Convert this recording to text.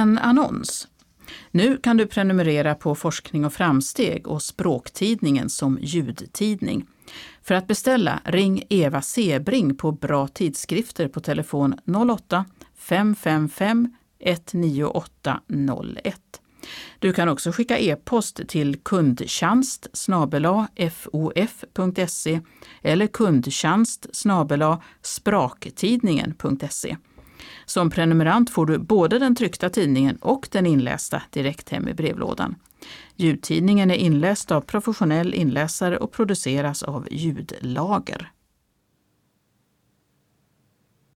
En annons. Nu kan du prenumerera på Forskning och framsteg och Språktidningen som ljudtidning. För att beställa, ring Eva Sebring på Bra tidskrifter på telefon 08 555 19801. Du kan också skicka e-post till kundtjänst@fof.se eller kundtjänst@spraktidningen.se. Som prenumerant får du både den tryckta tidningen och den inlästa direkt hem i brevlådan. Ljudtidningen är inläst av professionell inläsare och produceras av Ljudlager.